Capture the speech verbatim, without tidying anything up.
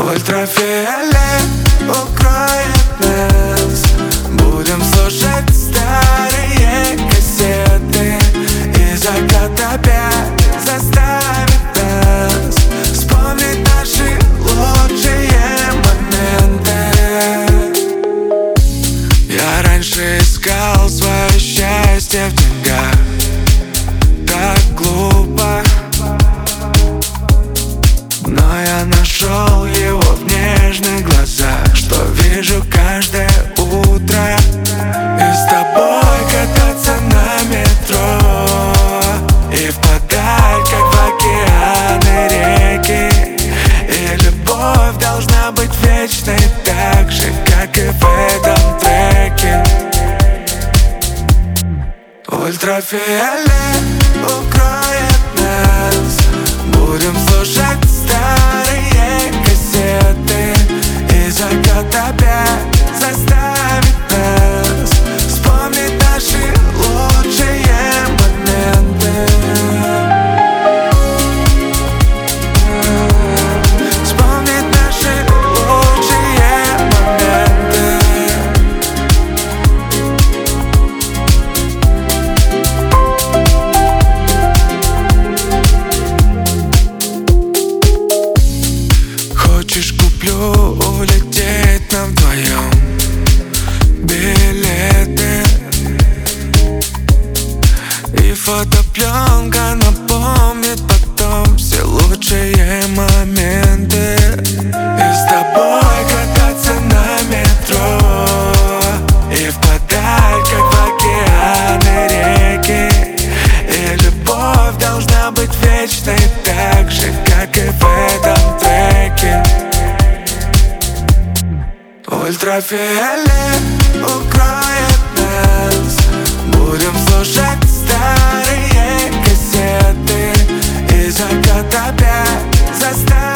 Ультрафиолет укроет нас. Будем слушать старые кассеты, и закат опять заставит нас вспомнить наши лучшие моменты. Я раньше искал свое счастье в деньгах, так глупо, но я нашел его в нежных глазах, что вижу каждое утро. И с тобой кататься на метро, и впадать как в океаны реки. И любовь должна быть вечной, так же, как и в этом треке. Ультрафиолет укроет нас. Будем слушать старые кассеты, и закат опять заставит нас вспомнить наши лучшие моменты. Вспомнить наши лучшие моменты. Хочешь, куплю улететь нам вдвоем билеты, и фотопленка напомнит потом все лучшие моменты. И с тобой кататься на метро, и впадать как в океаны реки. И любовь должна быть вечной, так же, как и в этом треке. Ультрафиолет укроет нас. Будем слушать старые кассеты, и закат опять заставит